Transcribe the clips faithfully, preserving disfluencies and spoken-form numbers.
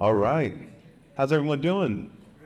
All right. How's everyone doing?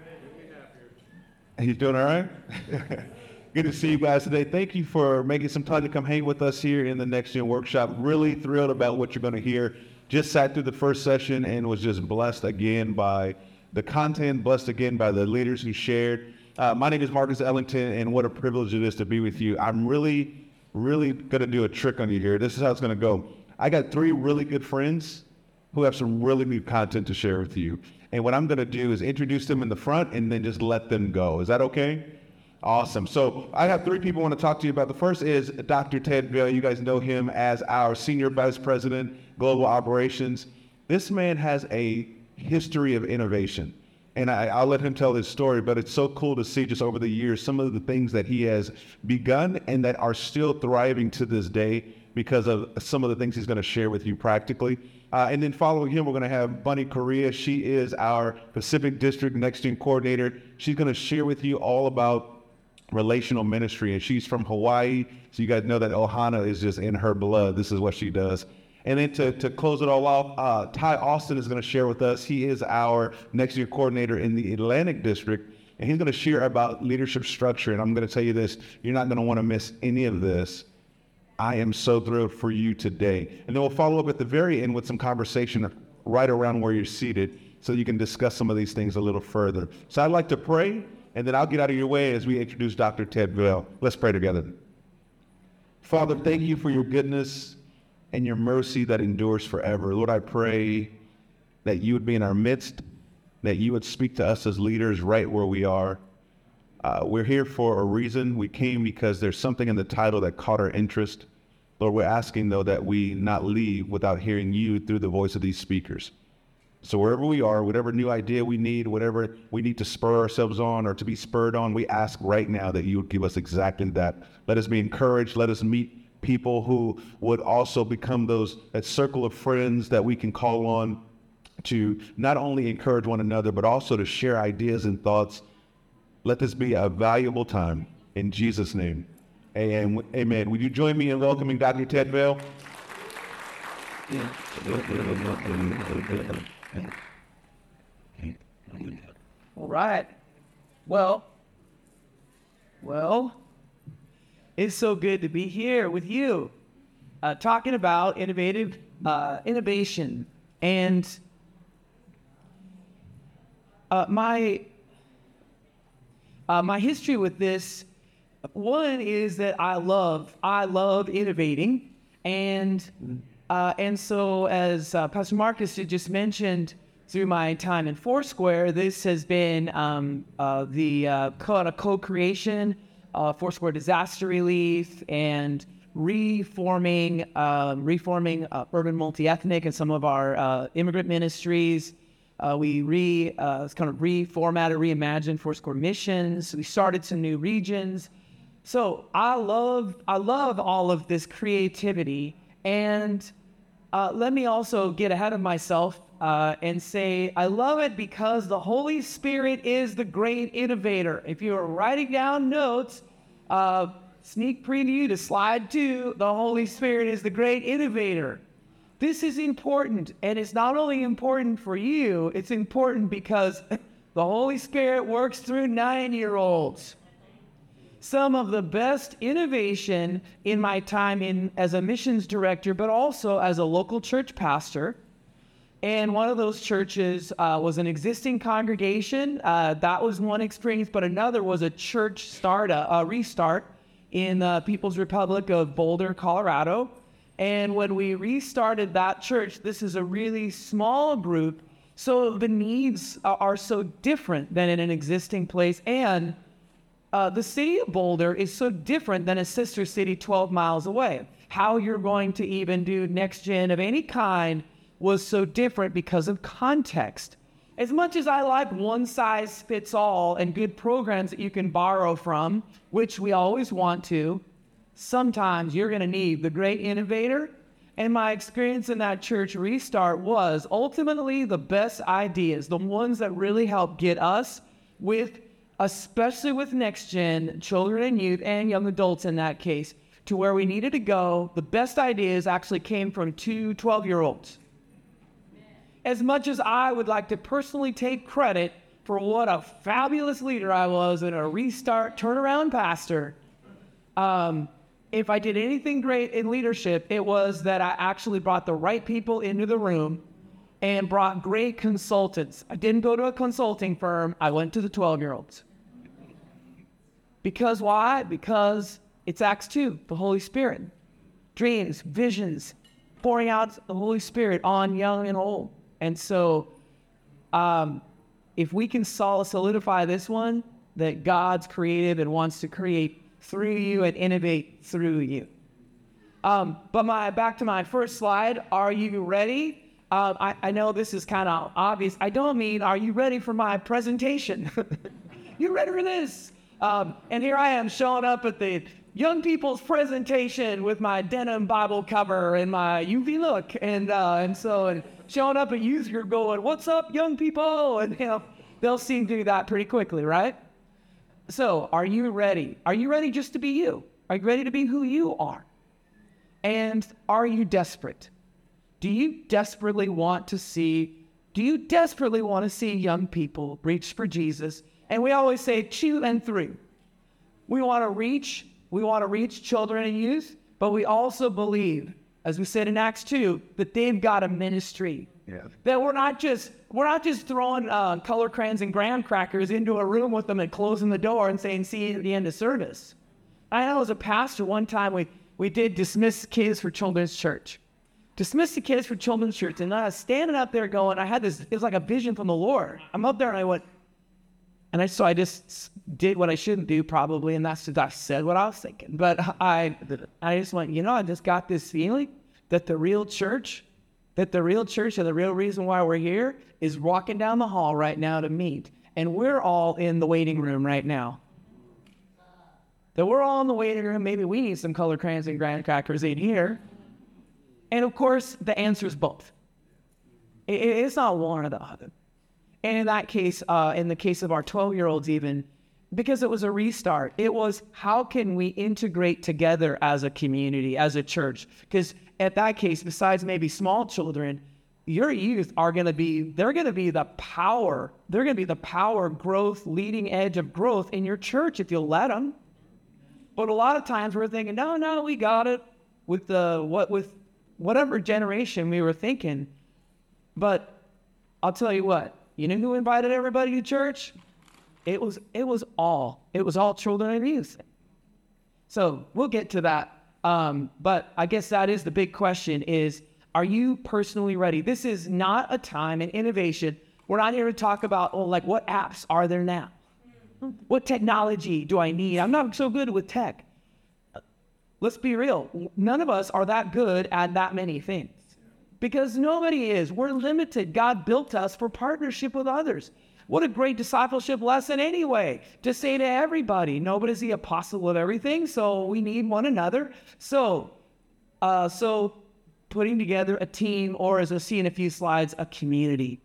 He's doing all right? Good to see you guys today. Thank you for making some time to come hang with us here in the Next Gen Workshop. Really thrilled about what you're going to hear. Just sat through the first session and was just blessed again by the content, blessed again by the leaders who shared. Uh, my name is Marcus Ellington, and what a privilege it is to be with you. I'm really, really going to do a trick on you here. This is how it's going to go. I got three really good friends who have some really good content to share with you. And what I'm going to do is introduce them in the front and then just let them go. Is that okay? Awesome. So I have three people I want to talk to you about. The first is Doctor Ted Vail. You guys know him as our Senior Vice President, Global Operations. This man has a history of innovation. And I, I'll let him tell his story, but it's so cool to see just over the years some of the things that he has begun and that are still thriving to this day because of some of the things he's going to share with you practically. Uh, and then following him, we're going to have Bunny Correa. She is our Pacific District Next Gen Coordinator. She's going to share with you all about relational ministry, and she's from Hawaii. So you guys know that Ohana is just in her blood. This is what she does. And then to, to close it all off, uh, Ty Austin is going to share with us. He is our Next Gen Coordinator in the Atlantic District, and he's going to share about leadership structure. And I'm going to tell you this, you're not going to want to miss any of this. I am so thrilled for you today. And then we'll follow up at the very end with some conversation right around where you're seated so you can discuss some of these things a little further. So I'd like to pray, and then I'll get out of your way as we introduce Doctor Ted Vail. Let's pray together. Father, thank you for your goodness and your mercy that endures forever. Lord, I pray that you would be in our midst, that you would speak to us as leaders right where we are. Uh, we're here for a reason. We came because there's something in the title that caught our interest. Lord, we're asking, though, that we not leave without hearing you through the voice of these speakers. So wherever we are, whatever new idea we need, whatever we need to spur ourselves on or to be spurred on, we ask right now that you would give us exactly that. Let us be encouraged. Let us meet people who would also become those that circle of friends that we can call on to not only encourage one another, but also to share ideas and thoughts. Let this be a valuable time. In Jesus' name, amen. Amen. Would you join me in welcoming Doctor Ted Vail? All right. Well, well, it's so good to be here with you, uh, talking about innovative uh, innovation. And uh, my uh, my history with this, one is that I love I love innovating, and uh, and so as uh, Pastor Marcus had just mentioned, through my time in Foursquare, this has been um, uh, the uh, co- co-creation, uh, Foursquare disaster relief, and reforming, um, reforming uh, urban multi-ethnic and some of our uh, immigrant ministries. Uh, we re uh, kind of reformatted, reimagined Foursquare missions. We started some new regions. So I love I love all of this creativity, and uh, let me also get ahead of myself. Uh, and say, I love it because the Holy Spirit is the great innovator. If you are writing down notes, uh, sneak preview to slide two, the Holy Spirit is the great innovator. This is important, and it's not only important for you, it's important because the Holy Spirit works through nine-year-olds. Some of the best innovation in my time in as a missions director, but also as a local church pastor. And one of those churches uh, was an existing congregation. Uh, that was one experience, but another was a church start, a, a restart in the People's Republic of Boulder, Colorado. And when we restarted that church, this is a really small group, so the needs are, are so different than in an existing place. And uh, the city of Boulder is so different than a sister city twelve miles away. How you're going to even do next gen of any kind was so different because of context. As much as I like one size fits all and good programs that you can borrow from, which we always want to, sometimes you're going to need the great innovator. And my experience in that church restart was ultimately the best ideas, the ones that really help get us with, especially with next gen, children and youth and young adults in that case, to where we needed to go. The best ideas actually came from two twelve-year-olds. as much as I would like to personally take credit for what a fabulous leader I was and a restart turnaround pastor, um, if I did anything great in leadership, it was that I actually brought the right people into the room and brought great consultants. I didn't go to a consulting firm. I went to the twelve-year-olds. Because why? Because it's Acts two, the Holy Spirit. Dreams, visions, pouring out the Holy Spirit on young and old. And so um, if we can solidify this one, that God's creative and wants to create through you and innovate through you. Um, but my back to my first slide, are you ready? Uh, I, I know this is kind of obvious. I don't mean, are you ready for my presentation? You ready for this? Um, and here I am showing up at the young people's presentation with my denim Bible cover and my U V look. And uh, and so and showing up at youth group going, what's up, young people? And you know, they'll seem to do that pretty quickly, right? So are you ready? Are you ready just to be you? Are you ready to be who you are? And are you desperate? Do you desperately want to see, do you desperately want to see young people reach for Jesus? And we always say two and three. We want to reach, we want to reach children and youth, but we also believe, as we said in Acts two, that they've got a ministry. Yeah. That we're not just we're not just throwing uh, color crayons and graham crackers into a room with them and closing the door and saying, see you at the end of service. I know as a pastor, one time we, we did dismiss kids for children's church. Dismiss the kids for children's church. And I was standing up there going, I had this, it was like a vision from the Lord. I'm up there and I went, and I so I just did what I shouldn't do probably, and that's I said what I was thinking. But I I just went, you know, I just got this feeling that the real church, that the real church and the real reason why we're here is walking down the hall right now to meet. And we're all in the waiting room right now. That we're all in the waiting room. Maybe we need some color crayons and graham crackers in here. And of course, the answer is both. It, it's not one or the other. And in that case, uh, in the case of our twelve-year-olds even, because it was a restart, it was how can we integrate together as a community, as a church? Because at that case, besides maybe small children, your youth are going to be, they're going to be the power, they're going to be the power growth, leading edge of growth in your church if you'll let them. But a lot of times we're thinking, no, no, we got it with the, what, with whatever generation we were thinking. But I'll tell you what, you know who invited everybody to church? It was, it was all, it was all children and youth. So we'll get to that. Um, but I guess that is the big question is, are you personally ready? This is not a time in innovation. We're not here to talk about, oh, like what apps are there now? What technology do I need? I'm not so good with tech. Let's be real. None of us are that good at that many things because nobody is. We're limited. God built us for partnership with others. What a great discipleship lesson anyway, to say to everybody, nobody's the apostle of everything, so we need one another. So, uh, so putting together a team, or as we'll see in a few slides, a community.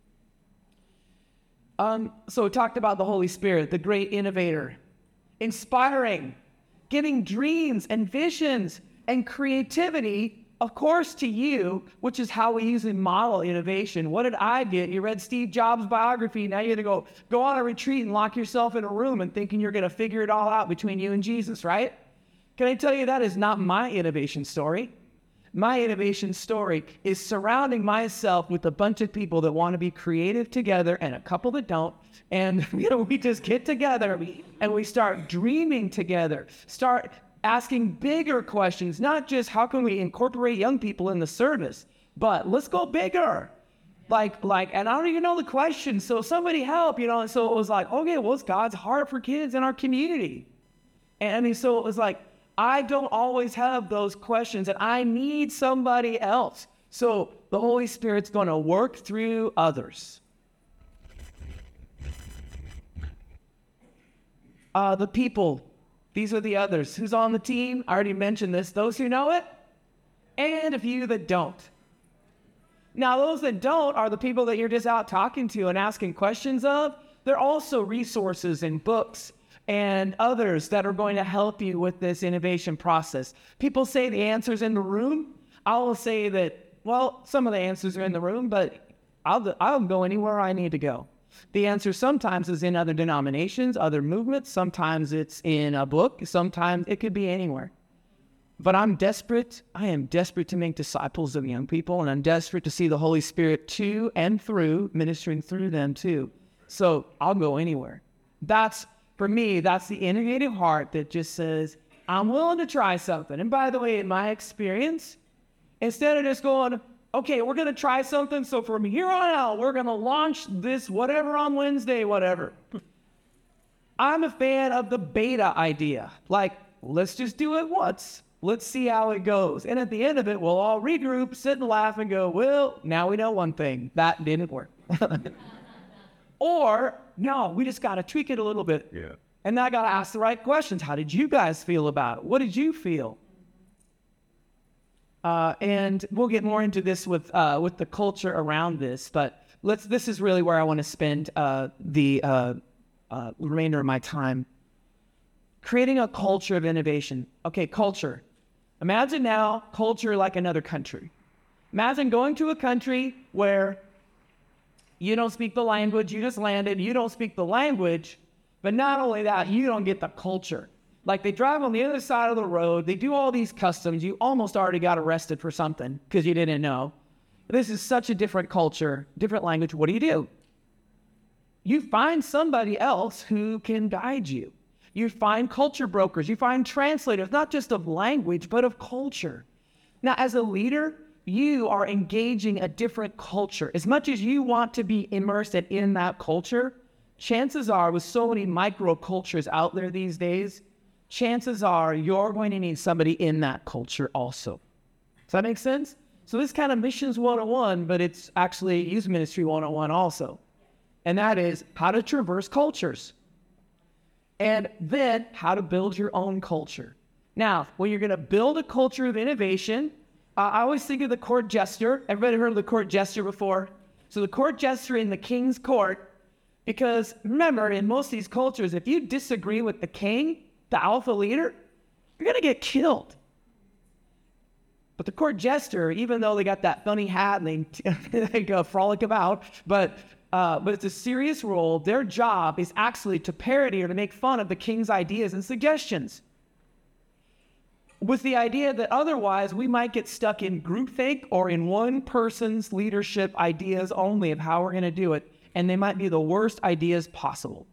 Um, so we talked about the Holy Spirit, the great innovator, inspiring, giving dreams and visions and creativity, of course, to you, which is how we usually model innovation. What did I get? You read Steve Jobs' biography. Now you're going to go, go on a retreat and lock yourself in a room and thinking you're going to figure it all out between you and Jesus, right? Can I tell you that is not my innovation story? My innovation story is surrounding myself with a bunch of people that want to be creative together and a couple that don't. And you know, we just get together and we start dreaming together, start asking bigger questions, not just how can we incorporate young people in the service, but let's go bigger. Like, like, and I don't even know the question, so somebody help, you know. And so it was like, okay, what's God's heart for kids in our community? And I mean, so it was like, I don't always have those questions, and I need somebody else. So the Holy Spirit's going to work through others. Uh, the people. These are the others. Who's on the team? I already mentioned this. Those who know it, and a few that don't. Now, those that don't are the people that you're just out talking to and asking questions of. They're also resources and books and others that are going to help you with this innovation process. People say the answer's in the room. I will say that, well, some of the answers are in the room, but I'll, I'll go anywhere I need to go. The answer sometimes is in other denominations, other movements. Sometimes it's in a book. Sometimes it could be anywhere. But I'm desperate. I am desperate to make disciples of young people, and I'm desperate to see the Holy Spirit to and through, ministering through them too. So I'll go anywhere. That's, for me, that's the innovative heart that just says, I'm willing to try something. And by the way, in my experience, instead of just going, okay, we're going to try something, so from here on out, we're going to launch this whatever on Wednesday, whatever. I'm a fan of the beta idea. Like, let's just do it once. Let's see how it goes. And at the end of it, we'll all regroup, sit and laugh and go, well, now we know one thing. That didn't work. Or, no, we just got to tweak it a little bit. Yeah. And I got to ask the right questions. How did you guys feel about it? What did you feel? Uh, and we'll get more into this with uh, with the culture around this. But let's. This is really where I want to spend uh, the uh, uh, remainder of my time. Creating a culture of innovation. Okay, culture. Imagine now culture like another country. Imagine going to a country where you don't speak the language, you just landed, you don't speak the language, but not only that, you don't get the culture. Like they drive on the other side of the road, they do all these customs, you almost already got arrested for something because you didn't know. This is such a different culture, different language. What do you do? You find somebody else who can guide you. You find culture brokers, you find translators, not just of language, but of culture. Now, as a leader, you are engaging a different culture. As much as you want to be immersed in that culture, chances are, with so many micro-cultures out there these days, chances are you're going to need somebody in that culture also. Does that make sense? So this kind of missions one oh one, but it's actually youth ministry one oh one also. And that is how to traverse cultures. And then how to build your own culture. Now, when you're going to build a culture of innovation, uh, I always think of the court jester. Everybody heard of the court jester before? So the court jester in the king's court, because remember, in most of these cultures, if you disagree with the king, the alpha leader, you're going to get killed. But the court jester, even though they got that funny hat and they, they go frolic about, but Uh, but it's a serious role. Their job is actually to parody or to make fun of the king's ideas and suggestions. With the idea that otherwise we might get stuck in groupthink or in one person's leadership ideas only of how we're going to do it. And they might be the worst ideas possible.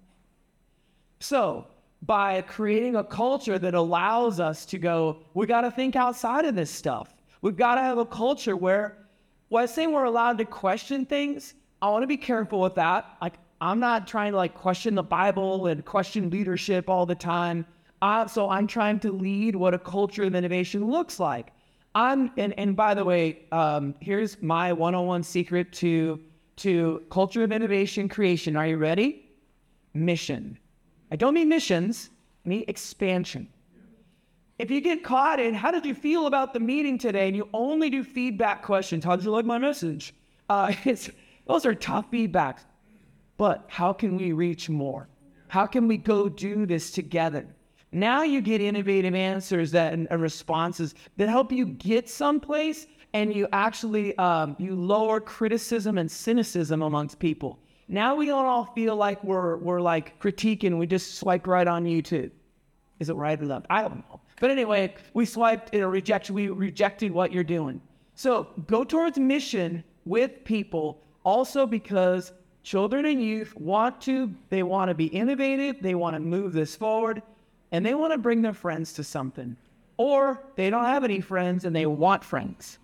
So by creating a culture that allows us to go, we got to think outside of this stuff. We've got to have a culture where, well, I say we're allowed to question things. I want to be careful with that. Like, I'm not trying to like question the Bible and question leadership all the time. Uh, so I'm trying to lead what a culture of innovation looks like. I'm, and, and by the way, um, here's my one oh one secret to, to culture of innovation creation. Are you ready? Mission. I don't mean missions, I mean expansion. If you get caught in, how did you feel about the meeting today? And you only do feedback questions. How did you like my message? Uh, it's, Those are tough feedbacks. But how can we reach more? How can we go do this together? Now you get innovative answers that and responses that help you get someplace, and you actually um, you lower criticism and cynicism amongst people. Now we don't all feel like we're we're like critiquing. We just swipe right on YouTube. Is it right or left? I don't know. But anyway, we swiped and rejected. We rejected what you're doing. So go towards mission with people. Also because children and youth want to, they want to be innovative, they want to move this forward, and they want to bring their friends to something. Or they don't have any friends and they want friends.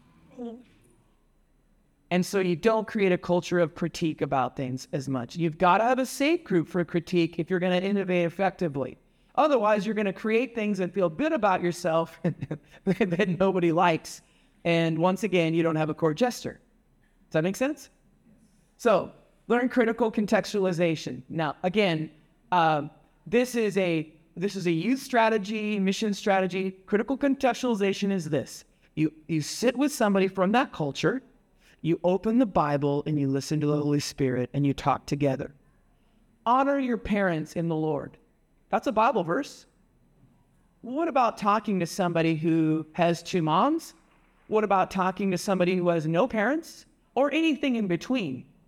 And so you don't create a culture of critique about things as much. You've got to have a safe group for critique if you're going to innovate effectively. Otherwise, you're going to create things and feel good about yourself that nobody likes. And once again, you don't have a court jester. Does that make sense? So, learn critical contextualization. Now, again, uh, this is a this is a youth strategy, mission strategy. Critical contextualization is this: you you sit with somebody from that culture, you open the Bible, and you listen to the Holy Spirit, and you talk together. Honor your parents in the Lord. That's a Bible verse. What about talking to somebody who has two moms? What about talking to somebody who has no parents or anything in between?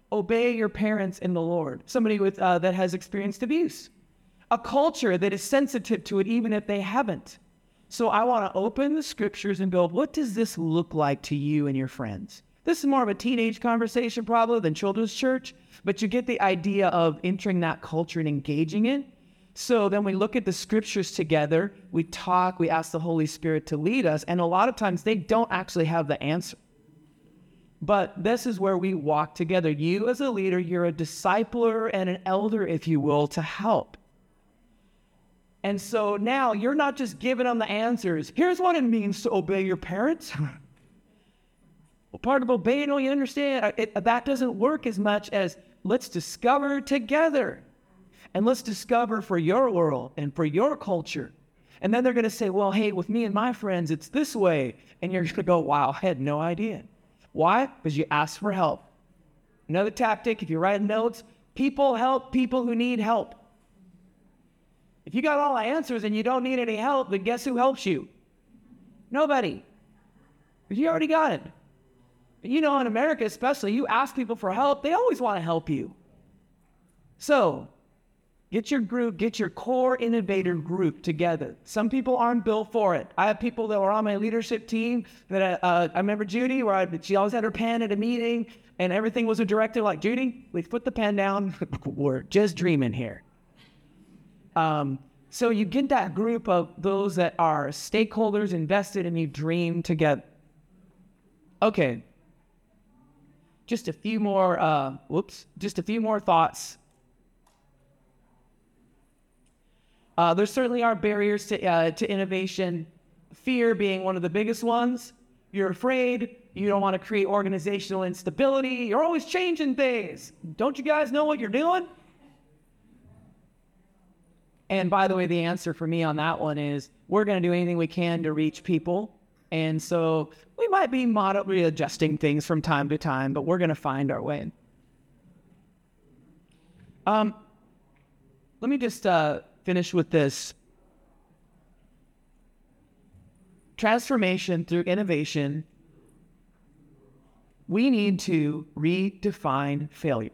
obey your parents in the Lord. Somebody with uh, that has experienced abuse. A culture that is sensitive to it even if they haven't. So I want to open the scriptures and go, what does this look like to you and your friends? This is more of a teenage conversation probably than children's church, but you get the idea of entering that culture and engaging it. So then we look at the scriptures together, we talk, we ask the Holy Spirit to lead us, and a lot of times they don't actually have the answer. But this is where we walk together. You as a leader, you're a discipler and an elder, if you will, to help. And so now you're not just giving them the answers. Here's what it means to obey your parents. Well, part of obeying, you understand, it, that doesn't work as much as let's discover together. And let's discover for your world and for your culture. And then they're going to say, well, hey, with me and my friends, it's this way. And you're going to go, wow, I had no idea. Why? Because you asked for help. Another tactic, if you write notes, people help people who need help. If you got all the answers and you don't need any help, then guess who helps you? Nobody. Because you already got it. You know, in America especially, you ask people for help, they always want to help you. So, get your group, get your core innovator group together. Some people aren't built for it. I have people that were on my leadership team that uh, I remember Judy, where I, she always had her pen at a meeting and everything was a directive like, Judy, we put the pen down. We're just dreaming here. Um, so you get that group of those that are stakeholders invested and you dream together. Okay. Just a few more, uh, whoops, just a few more thoughts. Uh, there certainly are barriers to uh, to innovation, fear being one of the biggest ones. You're afraid, you don't want to create organizational instability, you're always changing things. Don't you guys know what you're doing? And by the way, the answer for me on that one is we're going to do anything we can to reach people. And so we might be moderately adjusting things from time to time, but we're going to find our way. Um, let me just uh, finish with this. Transformation through innovation. We need to redefine failure.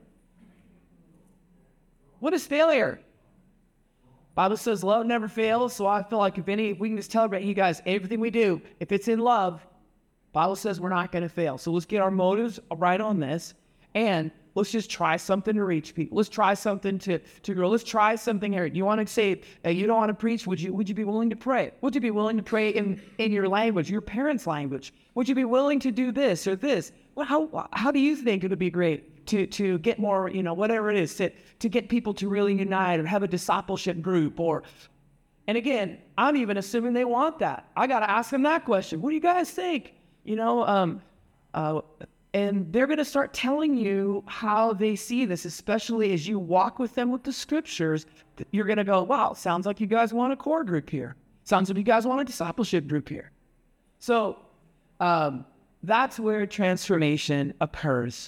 What is failure? Bible says love never fails, so I feel like if any, if we can just tell you guys, everything we do, if it's in love, Bible says we're not going to fail. So let's get our motives right on this, and let's just try something to reach people. Let's try something to, to grow. Let's try something here. You want to say, uh, you don't want to preach, would you Would you be willing to pray? Would you be willing to pray in, in your language, your parents' language? Would you be willing to do this or this? Well, how how do you think it would be great to to get more, you know, whatever it is, to, to get people to really unite or have a discipleship group? Or, and again, I'm even assuming they want that. I got to ask them that question. What do you guys think? You know, um, uh, and they're going to start telling you how they see this, especially as you walk with them with the scriptures. You're going to go, wow, sounds like you guys want a core group here. Sounds like you guys want a discipleship group here. So um, that's where transformation occurs.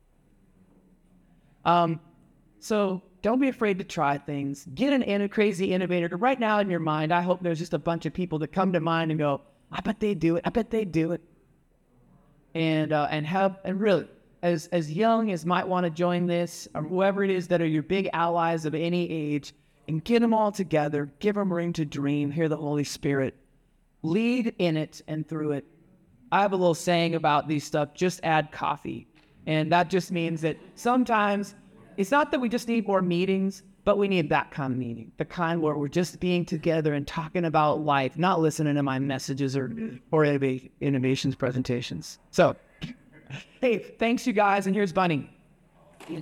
Um, so don't be afraid to try things. Get an in- crazy innovator. Right now in your mind, I hope there's just a bunch of people that come to mind and go, I bet they do it. I bet they do it. And uh, and have and really, as as young as might want to join this, or whoever it is that are your big allies of any age, and get them all together, give them room to dream, hear the Holy Spirit, lead in it and through it. I have a little saying about these stuff, just add coffee. And that just means that sometimes it's not that we just need more meetings, but we need that kind of meeting, the kind where we're just being together and talking about life, not listening to my messages or, or innovations presentations. So, hey, thanks you guys, and here's Bunny. Thank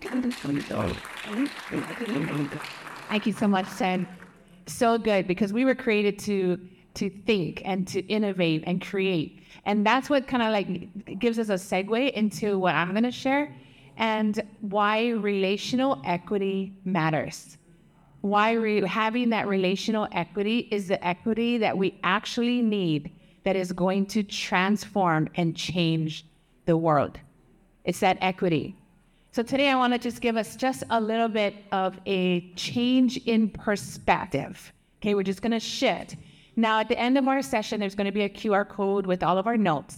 you so much, Ted. So good, because we were created to to think and to innovate and create. And that's what kind of like gives us a segue into what I'm going to share and why relational equity matters. Why re- having that relational equity is the equity that we actually need that is going to transform and change the world. It's that equity. So today I want to just give us just a little bit of a change in perspective. Okay, we're just going to shift. Now, at the end of our session, there's going to be a Q R code with all of our notes.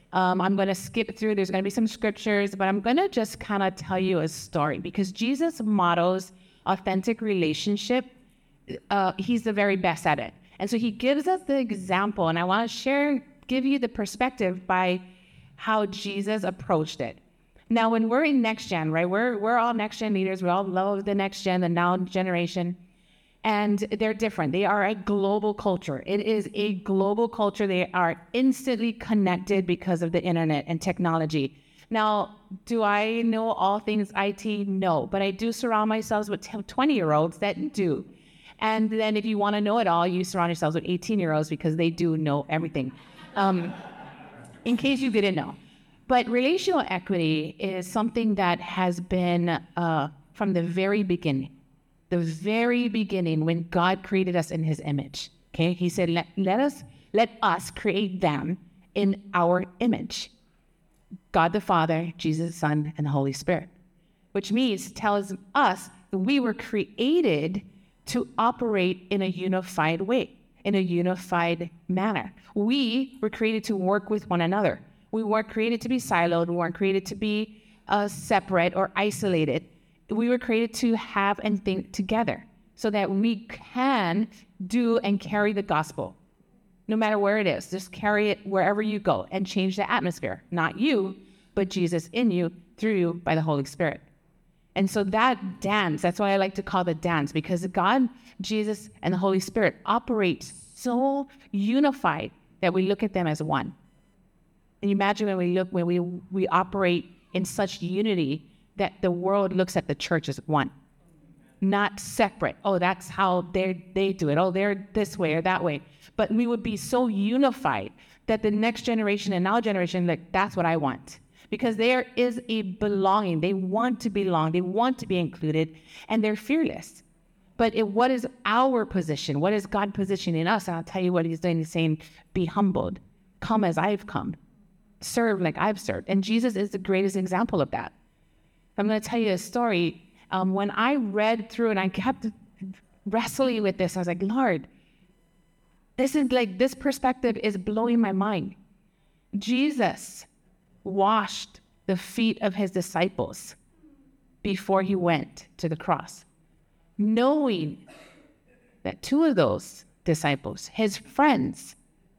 Um, I'm going to skip through. There's going to be some scriptures, but I'm going to just kind of tell you a story because Jesus models authentic relationship. Uh, he's the very best at it. And so he gives us the example, and I want to share, give you the perspective by how Jesus approached it. Now, when we're in next gen, right, we're we're all next gen leaders. We all love the next gen, the now generation. And they're different. They are a global culture. It is a global culture. They are instantly connected because of the internet and technology. Now, do I know all things I T? No, but I do surround myself with twenty-year-olds that do. And then if you want to know it all, you surround yourselves with eighteen-year-olds because they do know everything. Um, in case you didn't know. But relational equity is something that has been uh, from the very beginning. The very beginning, when God created us in his image, okay? He said, let, let us let us create them in our image. God the Father, Jesus the Son, and the Holy Spirit. Which means, tells us that we were created to operate in a unified way, in a unified manner. We were created to work with one another. We weren't created to be siloed. We weren't created to be uh, separate or isolated. We were created to have and think together so that we can do and carry the gospel, no matter where it is. Just carry it wherever you go and change the atmosphere. Not you, but Jesus in you, through you, by the Holy Spirit. And so that dance, that's why I like to call the dance, because God, Jesus, and the Holy Spirit operate so unified that we look at them as one. And you imagine when we look, when we, we operate in such unity, that the world looks at the church as one, not separate. Oh, that's how they they do it. Oh, they're this way or that way. But we would be so unified that the next generation and our generation, like, that's what I want. Because there is a belonging. They want to belong. They want to be included, and they're fearless. But it, what is our position? What is God positioning us? And I'll tell you what he's doing. He's saying, be humbled. Come as I've come. Serve like I've served. And Jesus is the greatest example of that. I'm going to tell you a story. Um, when I read through and I kept wrestling with this, I was like, Lord, this is like, this perspective is blowing my mind. Jesus washed the feet of his disciples before he went to the cross, knowing that two of those disciples, his friends,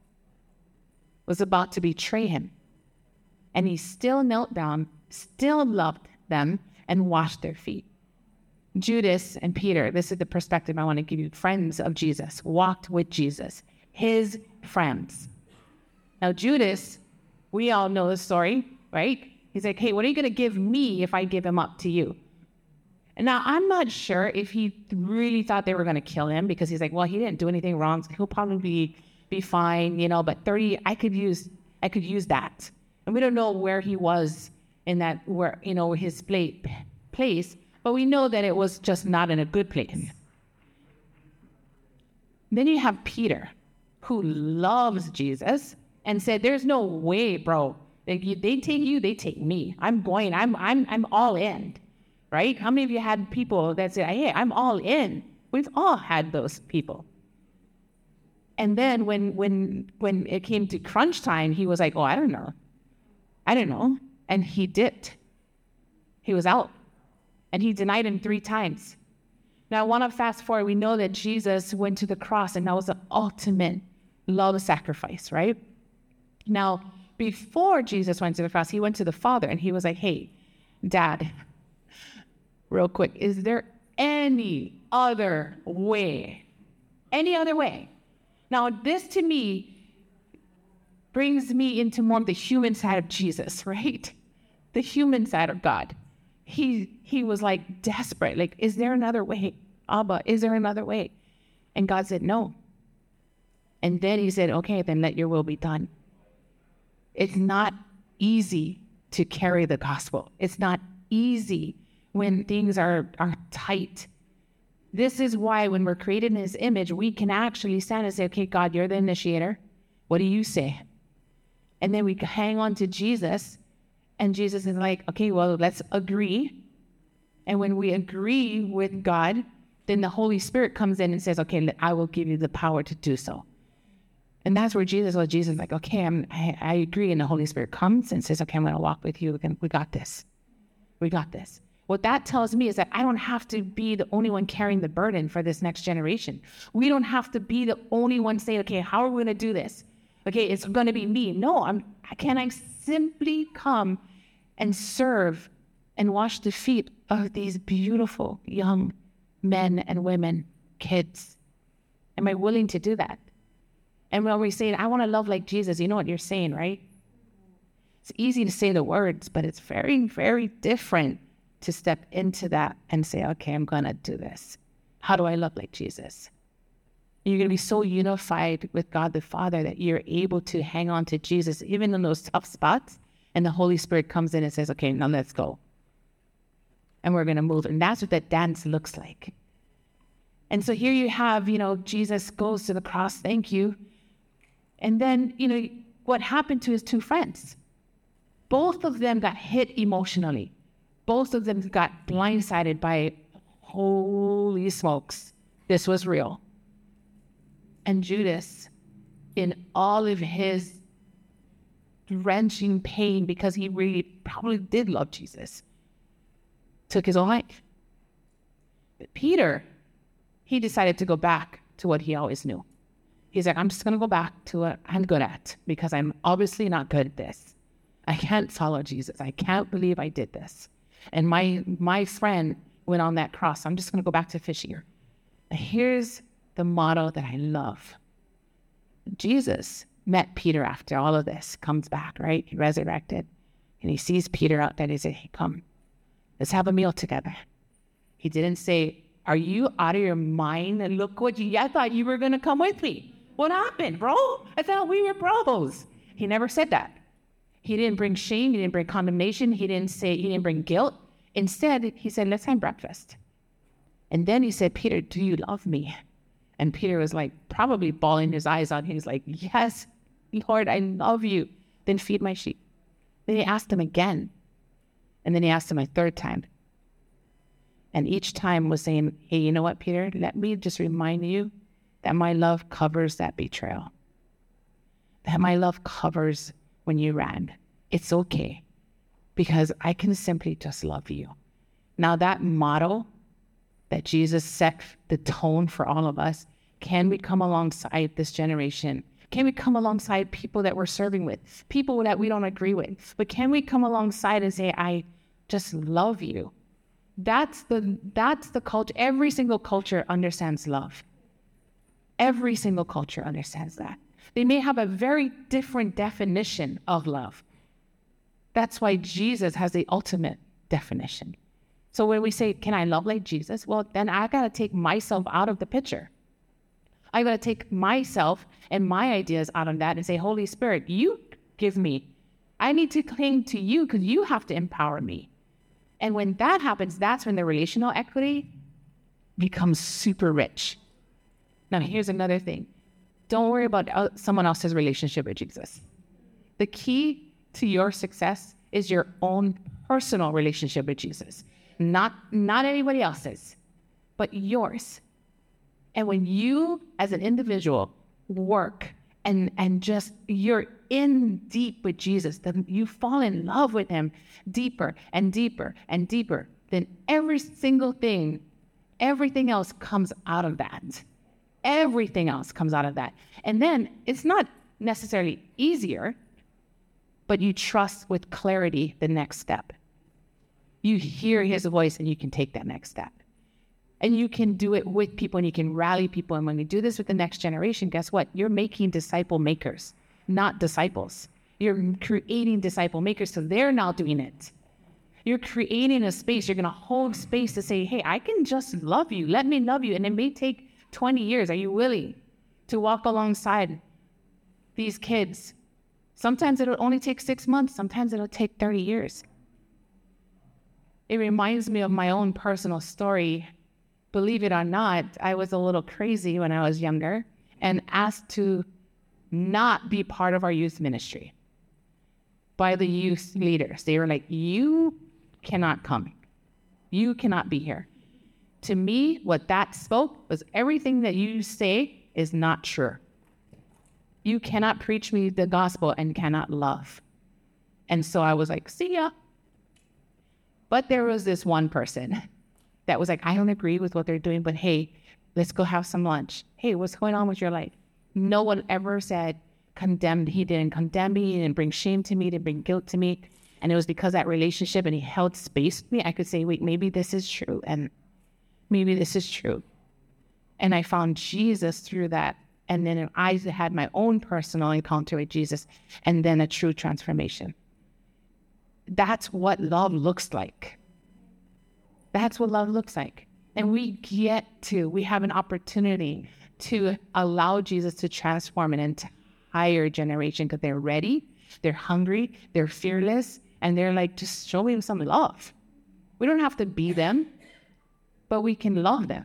was about to betray him. And he still knelt down, still loved them, and washed their feet. Judas and Peter, this is the perspective I want to give you. Friends of Jesus, walked with Jesus, his friends. Now Judas, we all know the story, right? He's like, hey, what are you going to give me if I give him up to you? And now I'm not sure if he really thought they were going to kill him, because he's like, well, he didn't do anything wrong, so he'll probably be, be fine, you know, but thirty, I could use, I could use that. And we don't know where he was in that, where, you know, his place, but we know that it was just not in a good place. Then you have Peter, who loves Jesus and said, there's no way, bro. They, they take you, they take me. I'm going, I'm, I'm, I'm all in, right? How many of you had people that said, hey, I'm all in? We've all had those people. And then when, when, when it came to crunch time, he was like, oh, I don't know. I don't know. And he dipped. He was out. And he denied him three times. Now, I want to fast forward. We know that Jesus went to the cross, and that was the ultimate love sacrifice, right? Now, before Jesus went to the cross, he went to the Father, and he was like, hey, Dad, real quick, is there any other way? Any other way? Now, this to me brings me into more of the human side of Jesus, right? The human side of God. He he was like desperate. Like, is there another way? Abba, is there another way? And God said, no. And then he said, okay, then let your will be done. It's not easy to carry the gospel. It's not easy when things are, are tight. This is why when we're created in his image, we can actually stand and say, okay, God, you're the initiator. What do you say? And then we hang on to Jesus, and Jesus is like, okay, well, let's agree. And when we agree with God, then the Holy Spirit comes in and says, okay, I will give you the power to do so. And that's where Jesus was. Jesus is like, okay, I'm, I, I agree. And the Holy Spirit comes and says, okay, I'm going to walk with you. We, can, we got this. We got this. What that tells me is that I don't have to be the only one carrying the burden for this next generation. We don't have to be the only one saying, okay, how are we going to do this? Okay, it's going to be me. No, I'm, can I simply come and serve and wash the feet of these beautiful young men and women, kids? Am I willing to do that? And when we say, I want to love like Jesus, you know what you're saying, right? It's easy to say the words, but it's very, very different to step into that and say, okay, I'm going to do this. How do I love like Jesus? You're going to be so unified with God the Father that you're able to hang on to Jesus, even in those tough spots. And the Holy Spirit comes in and says, okay, now let's go. And we're going to move. And that's what that dance looks like. And so here you have, you know, Jesus goes to the cross, thank you. And then, you know, what happened to his two friends? Both of them got hit emotionally. Both of them got blindsided by, holy smokes, this was real. And Judas, in all of his wrenching pain, because he really probably did love Jesus, took his own life. But Peter, he decided to go back to what he always knew. He's like, I'm just going to go back to what I'm good at, because I'm obviously not good at this. I can't follow Jesus. I can't believe I did this. And my my friend went on that cross. I'm just going to go back to fishing. Here's the motto that I love. Jesus met Peter after all of this, comes back, right? He resurrected. And he sees Peter out there and he said, hey, come, let's have a meal together. He didn't say, are you out of your mind? And look what you, I thought you were going to come with me. What happened, bro? I thought we were bros. He never said that. He didn't bring shame. He didn't bring condemnation. He didn't say, he didn't bring guilt. Instead, he said, let's have breakfast. And then he said, Peter, do you love me? And Peter was like, probably bawling his eyes out. He was like, yes, Lord, I love you. Then feed my sheep. Then he asked him again. And then he asked him a third time. And each time was saying, hey, you know what, Peter? Let me just remind you that my love covers that betrayal. That my love covers when you ran. It's okay, because I can simply just love you. Now that motto that Jesus set the tone for all of us, can we come alongside this generation? Can we come alongside people that we're serving with, people that we don't agree with? But can we come alongside and say, I just love you? That's the that's the culture. Every single culture understands love. Every single culture understands that. They may have a very different definition of love. That's why Jesus has the ultimate definition. So when we say, can I love like Jesus? Well, then I got to take myself out of the picture. I got to take myself and my ideas out of that and say, Holy Spirit, you give me. I need to cling to you because you have to empower me. And when that happens, that's when the relational equity becomes super rich. Now, here's another thing. Don't worry about someone else's relationship with Jesus. The key to your success is your own personal relationship with Jesus. Not, not anybody else's, but yours. And when you, as an individual, work and, and just you're in deep with Jesus, then you fall in love with him deeper and deeper and deeper, then every single thing, everything else comes out of that. Everything else comes out of that. And then it's not necessarily easier, but you trust with clarity the next step. You hear his voice and you can take that next step. And you can do it with people and you can rally people. And when you do this with the next generation, guess what? You're making disciple makers, not disciples. You're creating disciple makers, so they're now doing it. You're creating a space. You're going to hold space to say, hey, I can just love you. Let me love you. And it may take twenty years. Are you willing to walk alongside these kids? Sometimes it'll only take six months. Sometimes it'll take thirty years. It reminds me of my own personal story. Believe it or not, I was a little crazy when I was younger and asked to not be part of our youth ministry by the youth leaders. They were like, you cannot come. You cannot be here. To me, what that spoke was everything that you say is not true. You cannot preach me the gospel and cannot love. And so I was like, see ya. But there was this one person that was like, I don't agree with what they're doing, but hey, let's go have some lunch. Hey, what's going on with your life? No one ever said, condemned. He didn't condemn me. He didn't bring shame to me. He didn't bring guilt to me. And it was because of that relationship and he held space with me. I could say, wait, maybe this is true. And maybe this is true. And I found Jesus through that. And then I had my own personal encounter with Jesus and then a true transformation. That's what love looks like. That's what love looks like. And we get to, we have an opportunity to allow Jesus to transform an entire generation because they're ready, they're hungry, they're fearless, and they're like, just show me some love. We don't have to be them, but we can love them.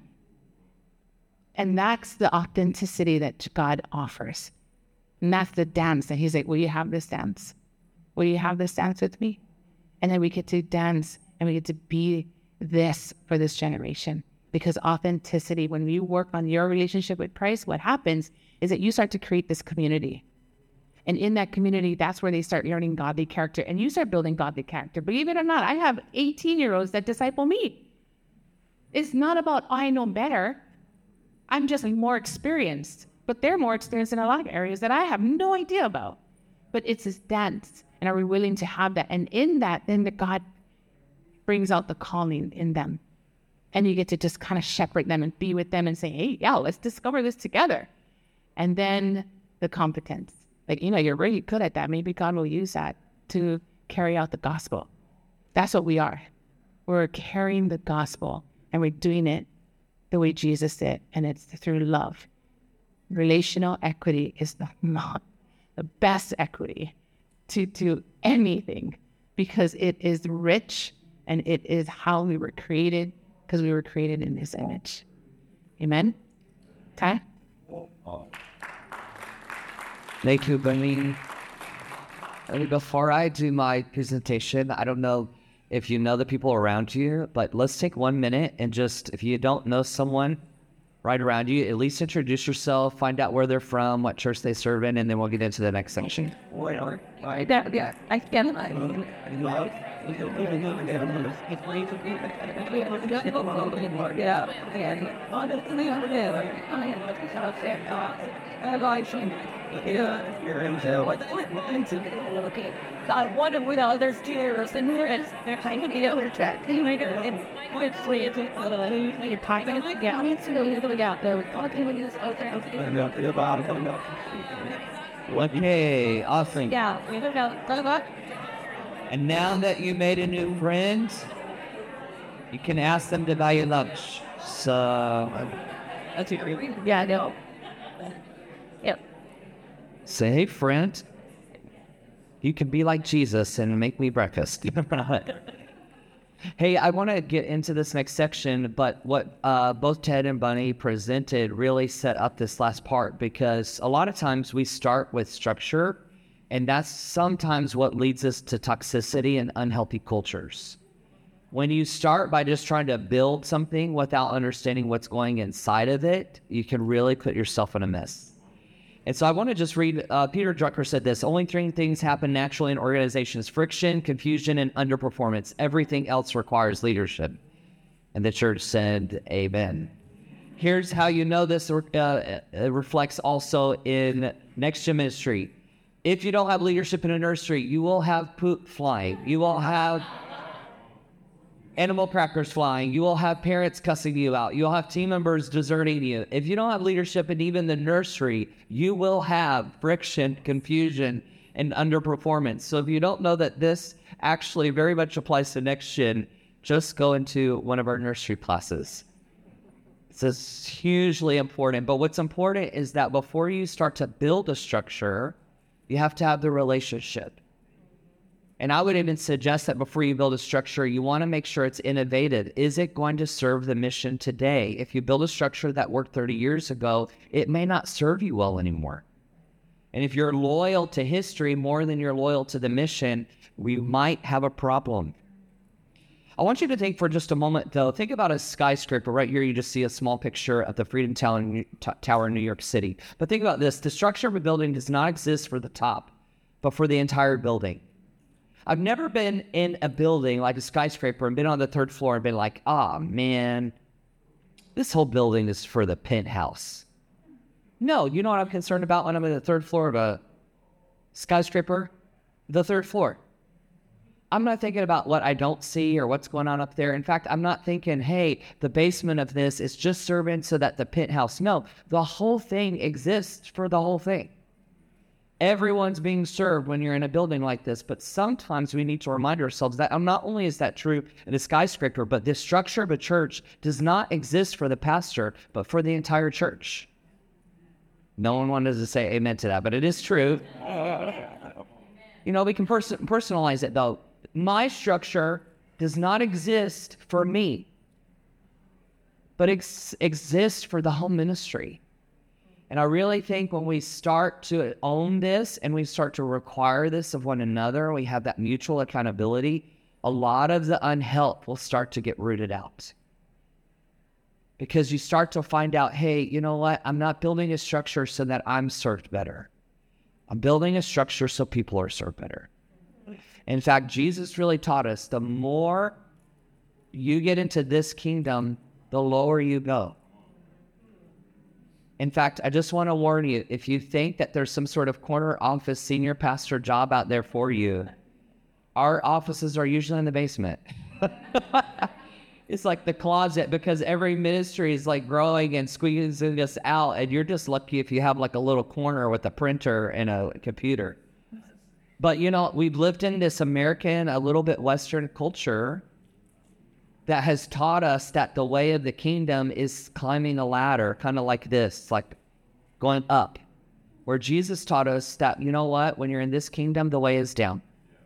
And that's the authenticity that God offers. And that's the dance that he's like, will you have this dance? Will you have this dance with me? And then we get to dance and we get to be this for this generation. Because authenticity, when you work on your relationship with Christ, what happens is that you start to create this community. And in that community, that's where they start learning godly character. And you start building godly character. Believe it or not, I have eighteen-year-olds that disciple me. It's not about, oh, I know better. I'm just more experienced. But they're more experienced in a lot of areas that I have no idea about. But it's this dance. And are we willing to have that? And in that, then the God brings out the calling in them. And you get to just kind of shepherd them and be with them and say, hey, yeah, let's discover this together. And then the competence. Like, you know, you're really good at that. Maybe God will use that to carry out the gospel. That's what we are. We're carrying the gospel and we're doing it the way Jesus did. And it's through love. Relational equity is the, not the best equity to do anything because it is rich and it is how we were created because we were created in his image. Amen? Ty? Thank you, Benny. Before I do my presentation, I don't know if you know the people around you, but let's take one minute and just, if you don't know someone right around you, at least introduce yourself, find out where they're from, what church they serve in, and then we'll get into the next section. Yeah, I can. I wonder with others tears and there's they're kind of the other track. You make it in which way it's you're typing it down. It's really out there. We're talking with this other. Okay, awesome. Yeah, we don't know. And now that you made a new friend, you can ask them to buy you lunch. So, That's really, yeah, I know. Yep. say, hey, friend, you can be like Jesus and make me breakfast. Hey, I want to get into this next section, but what uh, both Ted and Bunny presented really set up this last part because a lot of times we start with structure, and that's sometimes what leads us to toxicity and unhealthy cultures. When you start by just trying to build something without understanding what's going inside of it, you can really put yourself in a mess. And so I want to just read, uh, Peter Drucker said this, only three things happen naturally in organizations: friction, confusion, and underperformance. Everything else requires leadership. And the church said, amen. Here's how you know this uh, reflects also in Next Gen Ministry. If you don't have leadership in a nursery, you will have poop flying. You will have animal crackers flying. You will have parents cussing you out. You'll have team members deserting you. If you don't have leadership in even the nursery, you will have friction, confusion, and underperformance. So if you don't know that this actually very much applies to Next Gen, just go into one of our nursery classes. This is hugely important. But what's important is that before you start to build a structure, you have to have the relationship. And I would even suggest that before you build a structure, you want to make sure it's innovative. Is it going to serve the mission today? If you build a structure that worked thirty years ago, it may not serve you well anymore. And if you're loyal to history more than you're loyal to the mission, we might have a problem. I want you to think for just a moment, though. Think about a skyscraper. Right here, you just see a small picture of the Freedom Tower in, New- T- Tower in New York City. But think about this. The structure of a building does not exist for the top, but for the entire building. I've never been in a building like a skyscraper and been on the third floor and been like, ah, man, this whole building is for the penthouse. No, you know what I'm concerned about when I'm in the third floor of a skyscraper? The third floor. I'm not thinking about what I don't see or what's going on up there. In fact, I'm not thinking, hey, the basement of this is just serving so that the penthouse. No, the whole thing exists for the whole thing. Everyone's being served when you're in a building like this, but sometimes we need to remind ourselves that not only is that true in a skyscraper, but the structure of a church does not exist for the pastor, but for the entire church. No one wanted to say amen to that, but it is true. You know, we can pers- personalize it, though. My structure does not exist for me, but ex- exists for the whole ministry. And I really think when we start to own this and we start to require this of one another, we have that mutual accountability, a lot of the unhelp will start to get rooted out. Because you start to find out, hey, you know what? I'm not building a structure so that I'm served better. I'm building a structure so people are served better. In fact, Jesus really taught us the more you get into this kingdom, the lower you go. In fact, I just want to warn you, if you think that there's some sort of corner office senior pastor job out there for you, our offices are usually in the basement. It's like the closet, because every ministry is like growing and squeezing us out, and you're just lucky if you have like a little corner with a printer and a computer. But, you know, we've lived in this American, a little bit Western culture that has taught us that the way of the kingdom is climbing a ladder, kind of like this, like going up. Where Jesus taught us that, you know what, when you're in this kingdom, the way is down.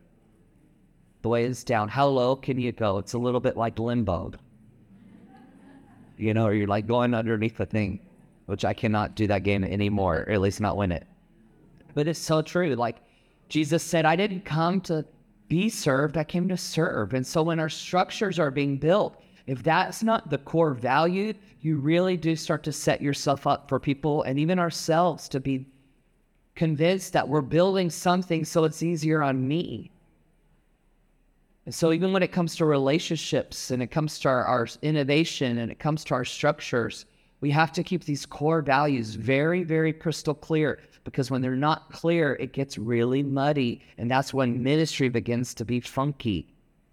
The way is down. How low can you go? It's a little bit like limbo. You know, or you're like going underneath the thing, which I cannot do that game anymore, or at least not win it. But it's so true. Like Jesus said, I didn't come to be served, I came to serve. And so when our structures are being built, if that's not the core value, you really do start to set yourself up for people and even ourselves to be convinced that we're building something so it's easier on me. And so even when it comes to relationships and it comes to our, our innovation and it comes to our structures, we have to keep these core values very, very crystal clear, because when they're not clear, it gets really muddy, and that's when ministry begins to be funky.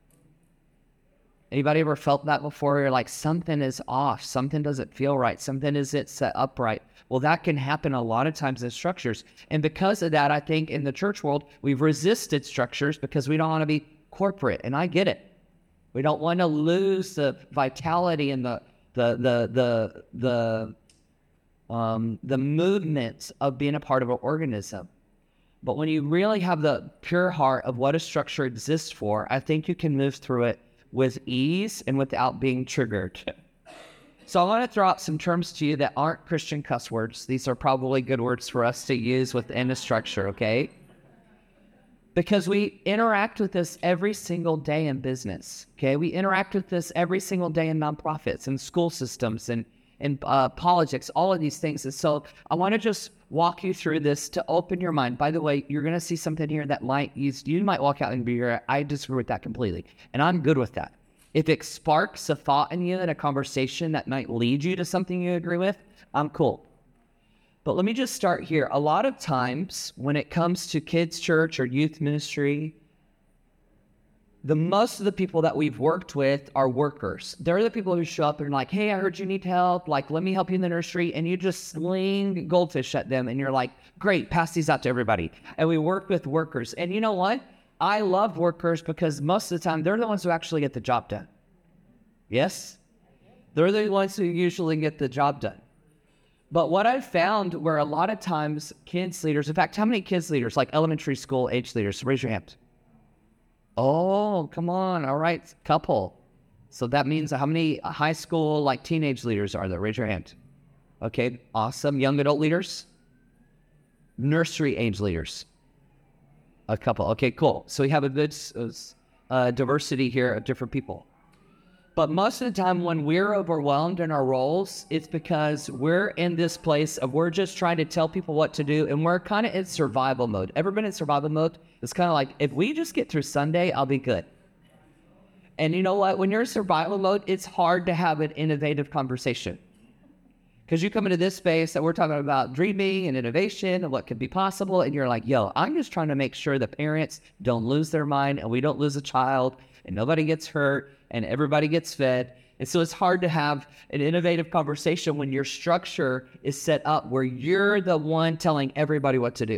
Anybody ever felt that before? You're like, something is off, something doesn't feel right, something isn't set up right. Well, that can happen a lot of times in structures. And because of that, I think in the church world, we've resisted structures because we don't want to be corporate, and I get it. We don't want to lose the vitality and the the the the the um, the movement of being a part of an organism. But when you really have the pure heart of what a structure exists for, I think you can move through it with ease and without being triggered. So I want to throw out some terms to you that aren't Christian cuss words. These are probably good words for us to use within a structure, okay? Because we interact with this every single day in business, okay? We interact with this every single day in nonprofits and school systems and, and uh, politics, all of these things. And so I want to just walk you through this to open your mind. By the way, you're going to see something here that might use, you might walk out and be, I disagree with that completely. And I'm good with that. If it sparks a thought in you and a conversation that might lead you to something you agree with, I'm cool. But let me just start here. A lot of times when it comes to kids' church or youth ministry, the most of the people that we've worked with are workers. They're the people who show up and are like, hey, I heard you need help. Like, let me help you in the nursery. And you just sling goldfish at them. And you're like, great, pass these out to everybody. And we work with workers. And you know what? I love workers because most of the time they're the ones who actually get the job done. Yes? They're the ones who usually get the job done. But what I've found where a lot of times kids leaders, in fact, how many kids leaders, like elementary school age leaders, raise your hand. Oh, come on. All right. Couple. So that means how many high school, like teenage leaders are there? Raise your hand. Okay. Awesome. Young adult leaders? Nursery age leaders? A couple. Okay, cool. So we have a good uh, diversity here of different people. But most of the time when we're overwhelmed in our roles, it's because we're in this place of we're just trying to tell people what to do, and we're kind of in survival mode. Ever been in survival mode? It's kind of like, if we just get through Sunday, I'll be good. And you know what? When you're in survival mode, it's hard to have an innovative conversation. Because you come into this space that we're talking about dreaming and innovation and what could be possible, and you're like, yo, I'm just trying to make sure the parents don't lose their mind and we don't lose a child and nobody gets hurt and everybody gets fed. And so it's hard to have an innovative conversation when your structure is set up where you're the one telling everybody what to do.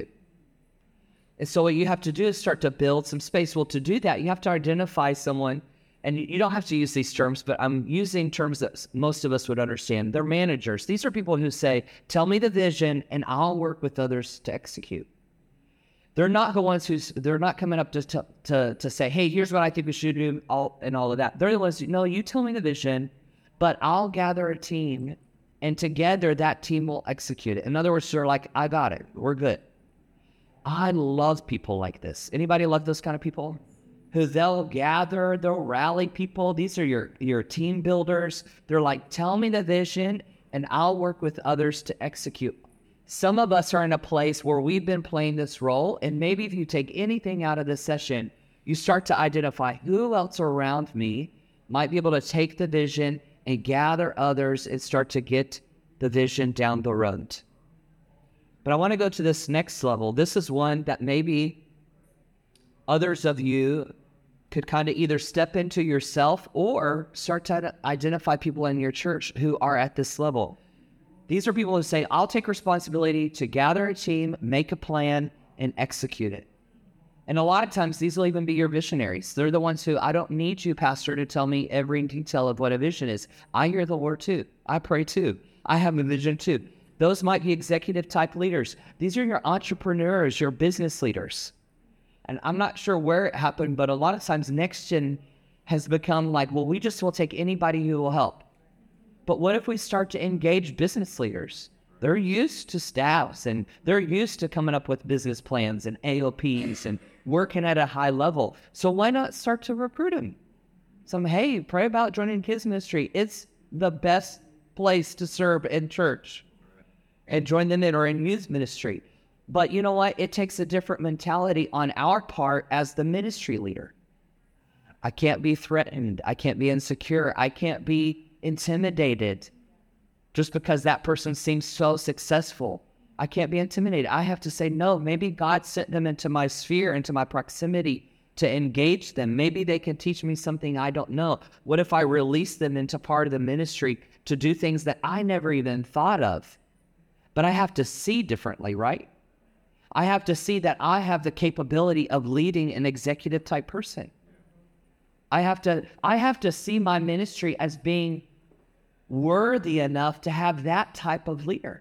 And so what you have to do is start to build some space. Well, to do that, you have to identify someone. And you don't have to use these terms, but I'm using terms that most of us would understand. They're managers. These are people who say, tell me the vision and I'll work with others to execute. They're not the ones who's, they're not coming up just to, to, to say, hey, here's what I think we should do all, and all of that. They're the ones who, no, you tell me the vision, but I'll gather a team and together that team will execute it. In other words, they're like, I got it. We're good. I love people like this. Anybody love those kind of people? Who they'll gather, they'll rally people. These are your, your team builders. They're like, tell me the vision and I'll work with others to execute. Some of us are in a place where we've been playing this role, and maybe if you take anything out of this session, you start to identify who else around me might be able to take the vision and gather others and start to get the vision down the road. But I want to go to this next level. This is one that maybe others of you could kind of either step into yourself or start to identify people in your church who are at this level. These are people who say, I'll take responsibility to gather a team, make a plan, and execute it. And a lot of times, these will even be your visionaries. They're the ones who, I don't need you, pastor, to tell me every detail of what a vision is. I hear the Lord too. I pray too. I have a vision too. Those might be executive type leaders. These are your entrepreneurs, your business leaders. And I'm not sure where it happened, but a lot of times Next Gen has become like, well, we just will take anybody who will help. But what if we start to engage business leaders? They're used to staffs and they're used to coming up with business plans and A O Ps and working at a high level. So why not start to recruit them? Some, hey, pray about joining kids ministry. It's the best place to serve in church. And join them in or in youth ministry. But you know what? It takes a different mentality on our part as the ministry leader. I can't be threatened. I can't be insecure. I can't be intimidated just because that person seems so successful. I can't be intimidated. I have to say, no, maybe God sent them into my sphere, into my proximity to engage them. Maybe they can teach me something I don't know. What if I release them into part of the ministry to do things that I never even thought of? But I have to see differently, right? I have to see that I have the capability of leading an executive type person. I have to, I have to see my ministry as being worthy enough to have that type of leader.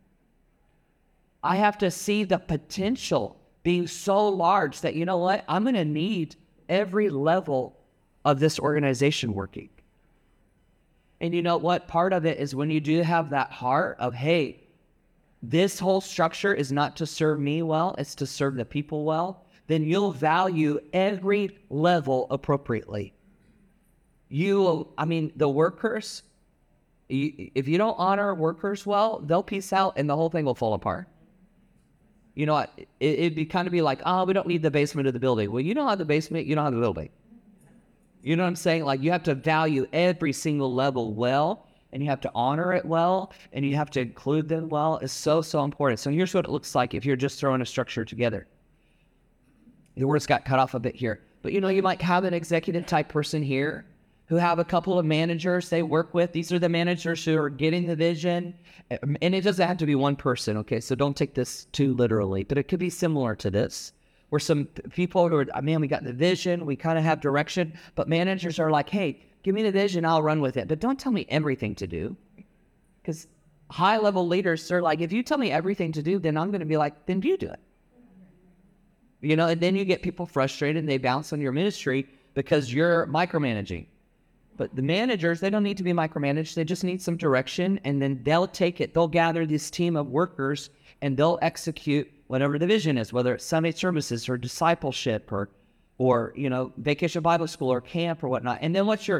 I have to see the potential being so large that, you know what, I'm going to need every level of this organization working. And you know what? Part of it is when you do have that heart of, hey, this whole structure is not to serve me well, it's to serve the people well, then you'll value every level appropriately. You, I mean, the workers, you, if you don't honor workers well, they'll peace out and the whole thing will fall apart. You know, it, it'd be kind of be like, oh, we don't need the basement of the building. Well, you don't have the basement, you don't have the building. You know what I'm saying? Like, you have to value every single level well, and you have to honor it well, and you have to include them well. It's so, so important. So here's what it looks like if you're just throwing a structure together. The words got cut off a bit here. But, you know, you might have an executive type person here who have a couple of managers they work with. These are the managers who are getting the vision. And it doesn't have to be one person, okay? So don't take this too literally. But it could be similar to this, where some people who are, man, we got the vision, we kind of have direction, but managers are like, hey, give me the vision, I'll run with it. But don't tell me everything to do. Because high-level leaders are like, if you tell me everything to do, then I'm going to be like, then you do it. You know, and then you get people frustrated and they bounce on your ministry because you're micromanaging. But the managers, they don't need to be micromanaged. They just need some direction, and then they'll take it. They'll gather this team of workers, and they'll execute whatever the vision is, whether it's Sunday services or discipleship or, or you know, vacation Bible school or camp or whatnot. And then what's your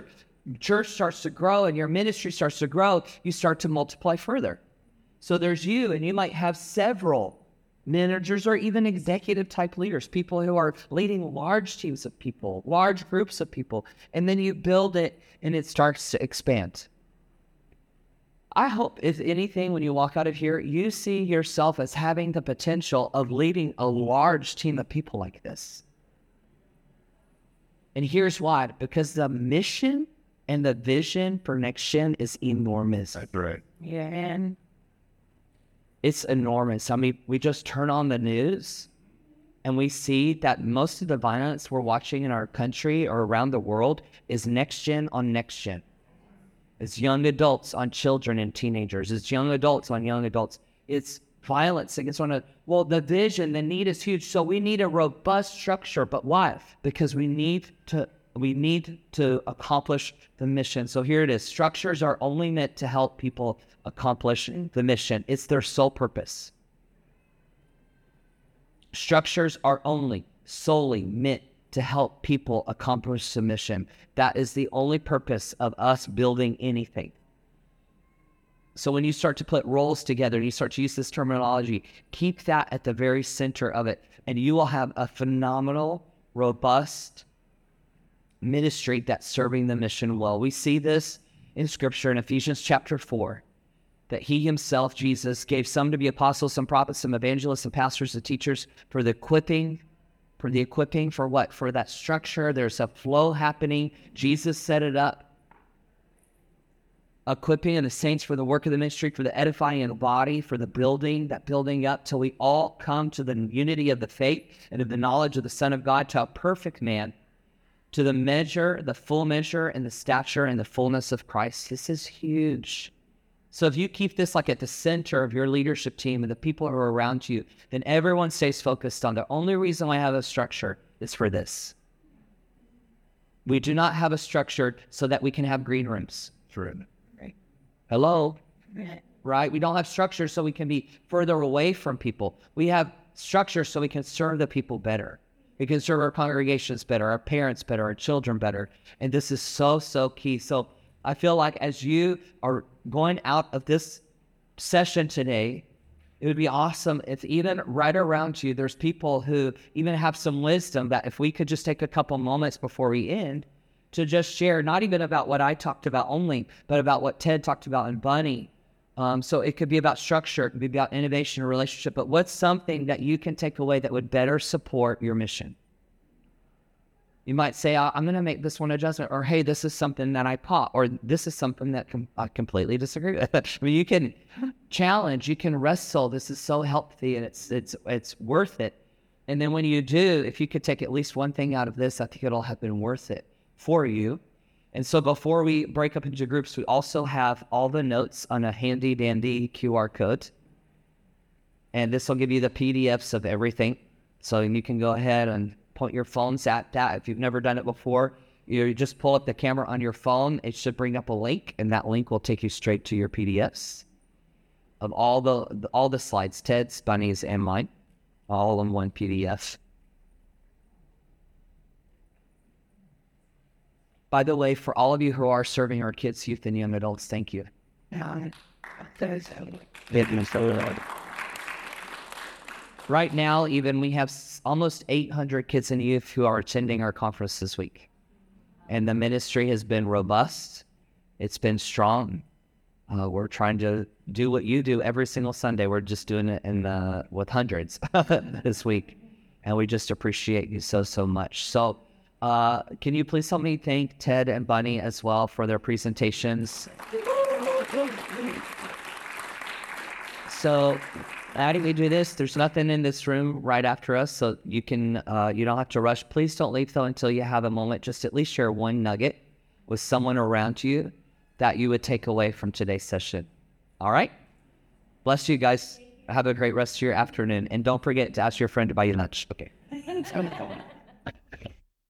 church starts to grow and your ministry starts to grow, you start to multiply further. So there's you, and you might have several managers or even executive type leaders, people who are leading large teams of people, large groups of people, and then you build it and it starts to expand. I hope, if anything, when you walk out of here, you see yourself as having the potential of leading a large team of people like this. And here's why. Because the mission and the vision for Next Gen is enormous. That's right. Yeah. And It's enormous. I mean, we just turn on the news and we see that most of the violence we're watching in our country or around the world is Next Gen on Next Gen. It's young adults on children and teenagers. It's young adults on young adults. It's violence against one another. Well, the vision, the need is huge. So we need a robust structure. But why? Because we need to we need to accomplish the mission. So here it is. Structures are only meant to help people accomplish the mission. It's their sole purpose. Structures are only solely meant to help people accomplish the mission. That is the only purpose of us building anything. So when you start to put roles together, you start to use this terminology, keep that at the very center of it, and you will have a phenomenal, robust ministry that's serving the mission well. We see this in Scripture in Ephesians chapter four, that he himself, Jesus, gave some to be apostles, some prophets, some evangelists, some pastors, and teachers for the equipping, for the equipping, for what? For that structure. There's a flow happening. Jesus set it up. Equipping of the saints for the work of the ministry, for the edifying of the body, for the building, that building up till we all come to the unity of the faith and of the knowledge of the Son of God, to a perfect man, to the measure, the full measure, and the stature and the fullness of Christ. This is huge. So if you keep this like at the center of your leadership team and the people who are around you, then everyone stays focused on the only reason I have a structure is for this. We do not have a structure so that we can have green rooms. Right. Right. Hello? Right? We don't have structure so we can be further away from people. We have structure so we can serve the people better. We can serve our congregations better, our parents better, our children better. And this is so, so key. So I feel like as you are going out of this session today, it would be awesome if even right around you, there's people who even have some wisdom that if we could just take a couple moments before we end to just share, not even about what I talked about only, but about what Ted talked about and Bunny. Um, so it could be about structure, it could be about innovation or relationship, but what's something that you can take away that would better support your mission? You might say, I'm going to make this one adjustment, or, hey, this is something that I caught, or this is something that com- I completely disagree with. I mean, you can challenge, you can wrestle. This is so healthy, and it's it's it's worth it. And then when you do, if you could take at least one thing out of this, I think it'll have been worth it for you. And so before we break up into groups, we also have all the notes on a handy dandy Q R code. And this will give you the P D Fs of everything. So you can go ahead and point your phones at that. If you've never done it before, you just pull up the camera on your phone. It should bring up a link, and that link will take you straight to your P D Fs of all the all the slides, Ted's, Bunny's, and mine, all in one P D F. By the way, for all of you who are serving our kids, youth, and young adults, thank you. Right now, even we have almost eight hundred kids and youth who are attending our conference this week. And the ministry has been robust. It's been strong. Uh, we're trying to do what you do every single Sunday. We're just doing it in the, with hundreds this week. And we just appreciate you so, so much. So uh, can you please help me thank Ted and Bunny as well for their presentations? So how do we do this? There's nothing in this room right after us, so you can uh, you don't have to rush. Please don't leave though until you have a moment. Just at least share one nugget with someone around you that you would take away from today's session. All right? Bless you guys. Have a great rest of your afternoon, and don't forget to ask your friend to buy you lunch. Okay.